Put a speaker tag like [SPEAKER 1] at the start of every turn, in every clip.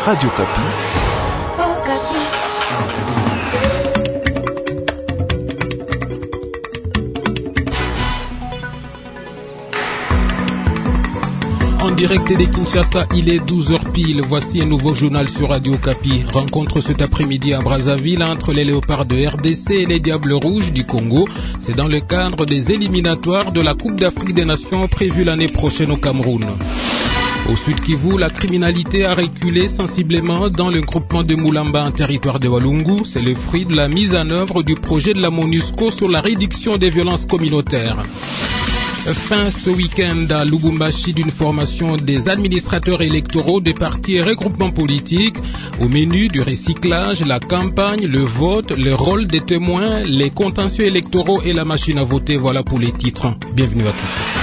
[SPEAKER 1] Radio Kapi.
[SPEAKER 2] En direct de Kinshasa, il est 12h pile. Voici un nouveau journal sur Radio Kapi. Rencontre cet après-midi à Brazzaville entre les léopards de RDC et les Diables Rouges du Congo. C'est dans le cadre des éliminatoires de la Coupe d'Afrique des Nations prévue l'année prochaine au Cameroun. Au Sud Kivu, la criminalité a reculé sensiblement dans le groupement de Moulamba en territoire de Walungu. C'est le fruit de la mise en œuvre du projet de la MONUSCO sur la réduction des violences communautaires. Fin ce week-end à Lubumbashi d'une formation des administrateurs électoraux des partis et regroupements politiques. Au menu du recyclage, la campagne, le vote, le rôle des témoins, les contentieux électoraux et la machine à voter. Voilà pour les titres. Bienvenue à tous.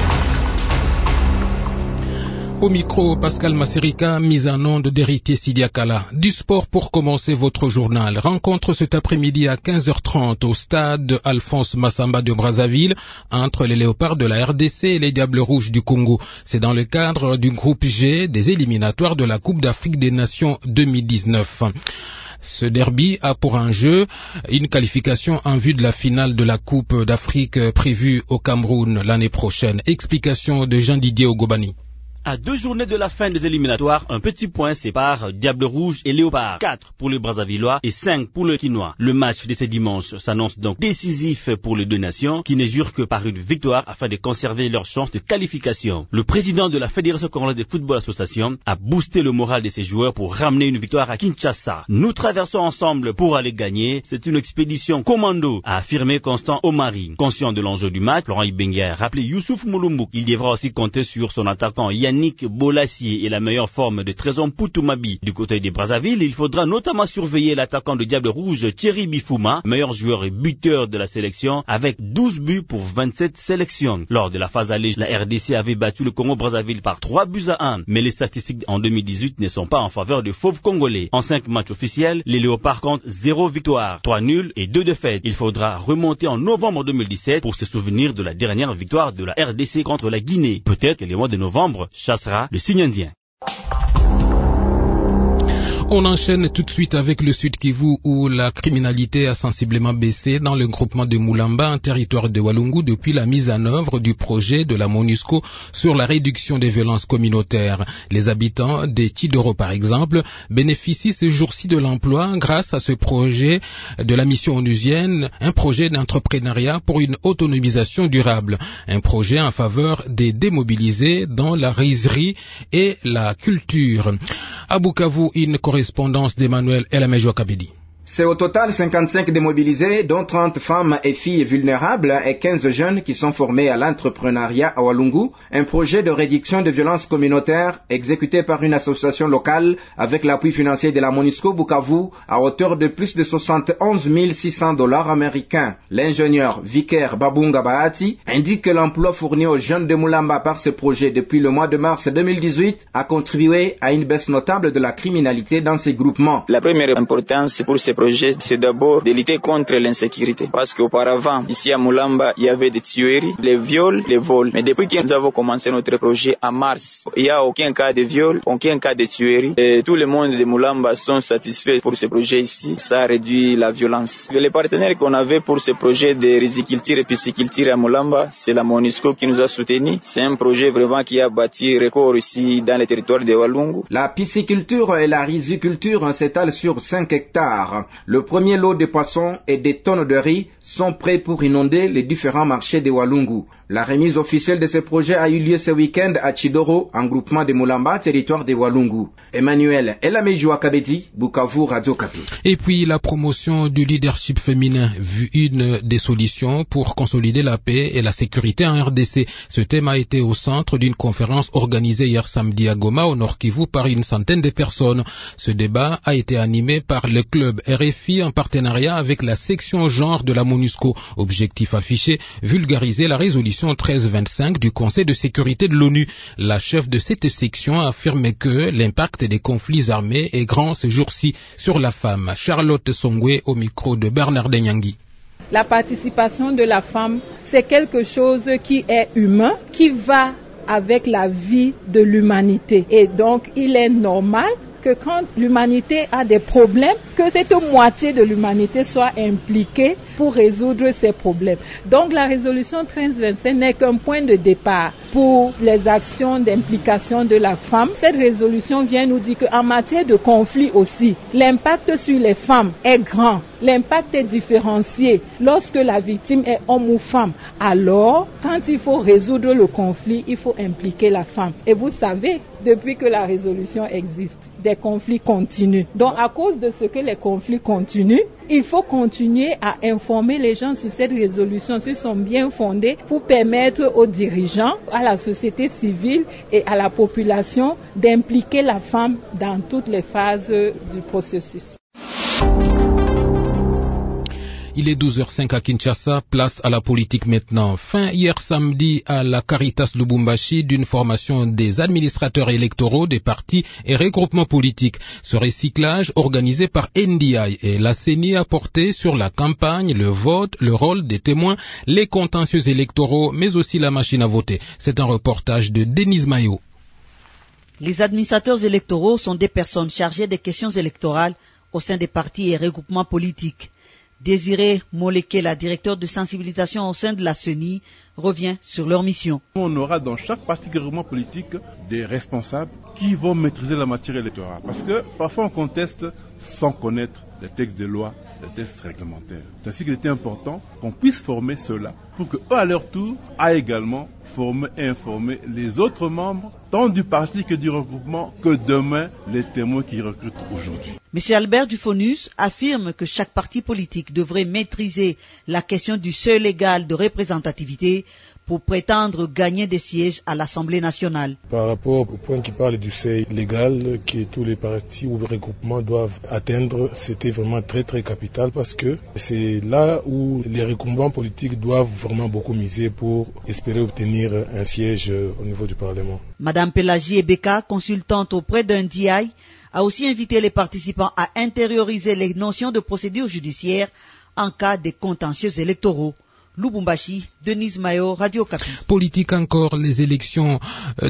[SPEAKER 2] Au micro, Pascal Masserika, mise en onde d'Héritier Sidiakala. Du sport pour commencer votre journal. Rencontre cet après-midi à 15h30 au stade Alphonse Massamba de Brazzaville entre les léopards de la RDC et les Diables Rouges du Congo. C'est dans le cadre du groupe G des éliminatoires de la Coupe d'Afrique des Nations 2019. Ce derby a pour enjeu une qualification en vue de la finale de la Coupe d'Afrique prévue au Cameroun l'année prochaine. Explication de Jean-Didier Ogobani.
[SPEAKER 3] À 2 journées de la fin des éliminatoires, un petit point sépare Diable Rouge et Léopard. 4 pour les Brazzavillois et 5 pour le Quinois. Le match de ce dimanche s'annonce donc décisif pour les deux nations qui ne jurent que par une victoire afin de conserver leur chance de qualification. Le président de la Fédération congolaise de football association a boosté le moral de ses joueurs pour ramener une victoire à Kinshasa. Nous traversons ensemble pour aller gagner. C'est une expédition commando, a affirmé Constant Omari. Conscient de l'enjeu du match, Laurent Ibenga a rappelé Youssouf Moulumbu. Il devra aussi compter sur son attaquant Yannick Bolassier et la meilleure forme de Trésor Poutumabi. Du côté des Brazzaville, il faudra notamment surveiller l'attaquant de Diable Rouge Thierry Bifouma, meilleur joueur et buteur de la sélection avec 12 buts pour 27 sélections. Lors de la phase allée, la RDC avait battu le Congo-Brazzaville par 3-1, mais les statistiques en 2018 ne sont pas en faveur des fauves congolais. En 5 matchs officiels, les Léopards comptent 0 victoire, 3 nuls et 2 défaites. Il faudra remonter en novembre 2017 pour se souvenir de la dernière victoire de la RDC contre la Guinée. Peut-être que le mois de novembre chassera le signe indien.
[SPEAKER 2] On enchaîne tout de suite avec le Sud Kivu où la criminalité a sensiblement baissé dans le groupement de Moulamba en territoire de Walungu depuis la mise en œuvre du projet de la MONUSCO sur la réduction des violences communautaires. Les habitants de Tidoro par exemple bénéficient ce jour-ci de l'emploi grâce à ce projet de la mission onusienne, un projet d'entrepreneuriat pour une autonomisation durable, un projet en faveur des démobilisés dans la rizerie et la culture. À Bukavu, une correspondance d'Emmanuel Elamejo Kabedi.
[SPEAKER 4] C'est au total 55 démobilisés, dont 30 femmes et filles vulnérables et 15 jeunes qui sont formés à l'entrepreneuriat à Walungu, un projet de réduction de violences communautaires exécuté par une association locale avec l'appui financier de la MONUSCO Bukavu à hauteur de plus de 71 600 $ américains. L'ingénieur Vicaire Babunga Bahati indique que l'emploi fourni aux jeunes de Moulamba par ce projet depuis le mois de mars 2018 a contribué à une baisse notable de la criminalité dans ces groupements.
[SPEAKER 5] La première importance pour ces projet, c'est d'abord de lutter contre l'insécurité. Parce qu'auparavant, ici à Moulamba, il y avait des tueries, les viols, les vols. Mais depuis que nous avons commencé notre projet en mars, il n'y a aucun cas de viol, aucun cas de tuerie. Et tout le monde de Moulamba sont satisfaits pour ce projet ici. Ça a réduit la violence. Les partenaires qu'on avait pour ce projet de riziculture et pisciculture à Moulamba, c'est la MONUSCO qui nous a soutenus. C'est un projet vraiment qui a bâti record ici dans les territoires de Walungu.
[SPEAKER 4] La pisciculture et la riziculture s'étalent sur 5 hectares. Le premier lot de poissons et des tonnes de riz sont prêts pour inonder les différents marchés de Walungu. La remise officielle de ce projet a eu lieu ce week-end à Tidoro, en groupement de Moulamba, territoire de Walungu. Emmanuel Elamejo Kabedi, Bukavu, Radio Kapi.
[SPEAKER 2] Et puis la promotion du leadership féminin, une des solutions pour consolider la paix et la sécurité en RDC. Ce thème a été au centre d'une conférence organisée hier samedi à Goma, au Nord Kivu, par une centaine de personnes. Ce débat a été animé par le club RFI en partenariat avec la section genre de la MONUSCO. Objectif affiché, vulgariser la résolution 1325 du Conseil de sécurité de l'ONU. La chef de cette section a affirmé que l'impact des conflits armés est grand ce jour-ci sur la femme. Charlotte Songwe au micro de Bernard Denyangui.
[SPEAKER 6] La participation de la femme, c'est quelque chose qui est humain, qui va avec la vie de l'humanité. Et donc, il est normal que quand l'humanité a des problèmes, que cette moitié de l'humanité soit impliquée pour résoudre ces problèmes. Donc la résolution 1325 n'est qu'un point de départ pour les actions d'implication de la femme. Cette résolution vient nous dire qu'en matière de conflit aussi, l'impact sur les femmes est grand. L'impact est différencié lorsque la victime est homme ou femme. Alors, quand il faut résoudre le conflit, il faut impliquer la femme. Et vous savez, depuis que la résolution existe, des conflits continuent. Donc, à cause de ce que les conflits continuent, il faut continuer à informer les gens sur cette résolution, sur son bien fondé, pour permettre aux dirigeants, à la société civile et à la population d'impliquer la femme dans toutes les phases du processus.
[SPEAKER 2] Il est 12h05 à Kinshasa, place à la politique maintenant. Fin hier samedi à la Caritas Lubumbashi d'une formation des administrateurs électoraux des partis et regroupements politiques. Ce recyclage organisé par NDI et la CENI a porté sur la campagne, le vote, le rôle des témoins, les contentieux électoraux, mais aussi la machine à voter. C'est un reportage de Denise Mayo.
[SPEAKER 1] Les administrateurs électoraux sont des personnes chargées des questions électorales au sein des partis et regroupements politiques. Désiré Moleke, la directeur de sensibilisation au sein de la CENI, revient sur leur mission.
[SPEAKER 7] On aura dans chaque parti de regroupement politique des responsables qui vont maîtriser la matière électorale. Parce que parfois on conteste sans connaître les textes de loi, les textes réglementaires. C'est ainsi qu'il était important qu'on puisse former ceux-là pour qu'eux à leur tour aient également former et informer les autres membres, tant du parti que du regroupement, que demain les témoins qui recrutent aujourd'hui.
[SPEAKER 1] M. Albert Dufonus affirme que chaque parti politique devrait maîtriser la question du seuil légal de représentativité pour prétendre gagner des sièges à l'Assemblée nationale.
[SPEAKER 8] Par rapport au point qui parle du seuil légal que tous les partis ou regroupements doivent atteindre, c'était vraiment très très capital parce que c'est là où les regroupements politiques doivent vraiment beaucoup miser pour espérer obtenir un siège au niveau du Parlement.
[SPEAKER 1] Madame Pélagie Ebeka, consultante auprès d'un DI, a aussi invité les participants à intérioriser les notions de procédure judiciaire en cas de contentieux électoraux. Lubumbashi, Denise Mayo, Radio Okapi.
[SPEAKER 2] Politique encore, les élections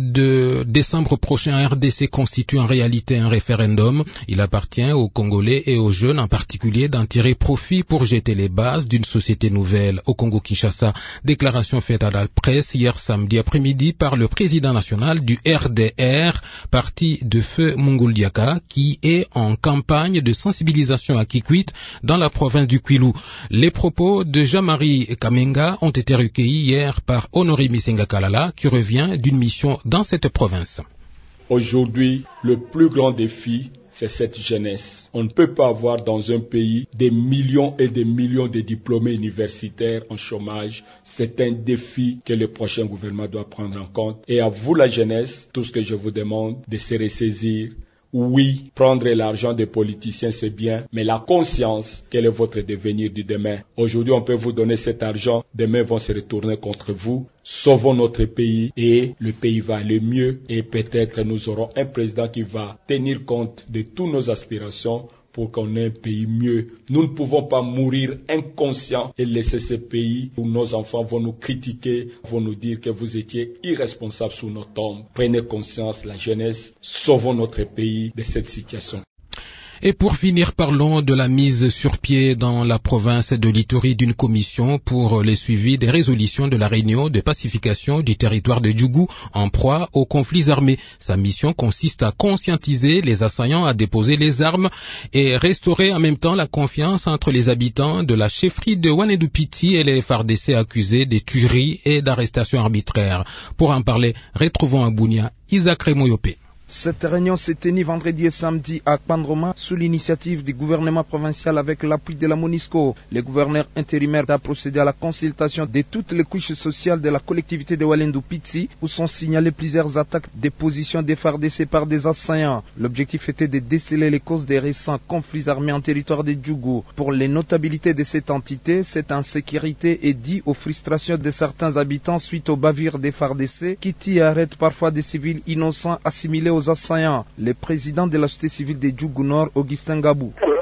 [SPEAKER 2] de décembre prochain à RDC constituent en réalité un référendum. Il appartient aux Congolais et aux jeunes en particulier d'en tirer profit pour jeter les bases d'une société nouvelle au Congo-Kinshasa. Déclaration faite à la presse hier samedi après-midi par le président national du RDR, parti de feu Munguldiaka, qui est en campagne de sensibilisation à Kikwit dans la province du Kwilu. Les propos de Jean-Marie Kamenga ont été recueillis hier par Honoré Misenga Kalala qui revient d'une mission dans cette province.
[SPEAKER 9] Aujourd'hui, le plus grand défi, c'est cette jeunesse. On ne peut pas avoir dans un pays des millions et des millions de diplômés universitaires en chômage. C'est un défi que le prochain gouvernement doit prendre en compte. Et à vous la jeunesse, tout ce que je vous demande, de se ressaisir. Oui, prendre l'argent des politiciens, c'est bien, mais la conscience, quel est votre devenir du demain? Aujourd'hui, on peut vous donner cet argent, demain vont se retourner contre vous. Sauvons notre pays et le pays va aller mieux et peut-être nous aurons un président qui va tenir compte de toutes nos aspirations pour qu'on ait un pays mieux. Nous ne pouvons pas mourir inconscients et laisser ce pays où nos enfants vont nous critiquer, vont nous dire que vous étiez irresponsables sous nos tombes. Prenez conscience, la jeunesse, sauvons notre pays de cette situation.
[SPEAKER 2] Et pour finir, parlons de la mise sur pied dans la province de l'Ituri d'une commission pour le suivi des résolutions de la réunion de pacification du territoire de Djougou en proie aux conflits armés. Sa mission consiste à conscientiser les assaillants à déposer les armes et restaurer en même temps la confiance entre les habitants de la chefferie de Wanedupiti et les FARDC accusés de tueries et d'arrestations arbitraires. Pour en parler, retrouvons à Bunia Isaac Remoyope.
[SPEAKER 10] Cette réunion s'est tenue vendredi et samedi à Kpandroma sous l'initiative du gouvernement provincial avec l'appui de la MONUSCO. Le gouverneur intérimaire a procédé à la consultation de toutes les couches sociales de la collectivité de Walendu-Pitsi où sont signalées plusieurs attaques des positions des FARDC par des assaillants. L'objectif était de déceler les causes des récents conflits armés en territoire de Djougou. Pour les notabilités de cette entité, cette insécurité est due aux frustrations de certains habitants suite aux bavures des FARDC qui tuent et arrêtent parfois des civils innocents assimilés aux assaillants. Le président de la société civile de Djougou Nord, Augustin Gabou.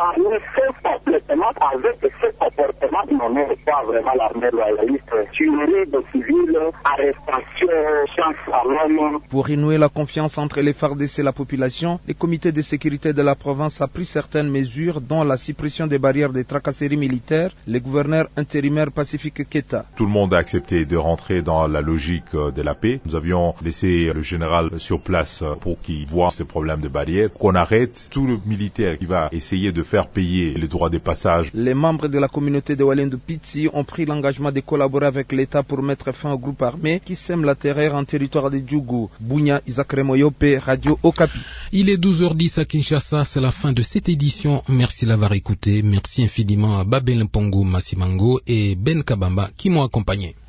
[SPEAKER 11] fait complètement avec ce comportement non pas vraiment l'armée royaliste, tuerie de civils, arrestation, chasse à l'homme.
[SPEAKER 10] Pour renouer la confiance entre les FARDC et la population, le comité de sécurité de la province a pris certaines mesures, dont la suppression des barrières des tracasseries militaires. Le gouverneur intérimaire Pacifique Keta.
[SPEAKER 12] Tout le monde a accepté de rentrer dans la logique de la paix. Nous avions laissé le général sur place pour qu'il voit ces problèmes de barrières, qu'on arrête tout le militaire qui va essayer de faire payer les droits de passage.
[SPEAKER 10] Les membres de la communauté de Walendu Pitsi ont pris l'engagement de collaborer avec l'État pour mettre fin au groupe armé qui sème la terreur en territoire de Djougou. Bounia Isakre Moyope, Radio Okapi.
[SPEAKER 2] Il est 12h10 à Kinshasa, c'est la fin de cette édition. Merci de l'avoir écouté. Merci infiniment à Babel Mpongo Massimango et Ben Kabamba qui m'ont accompagné.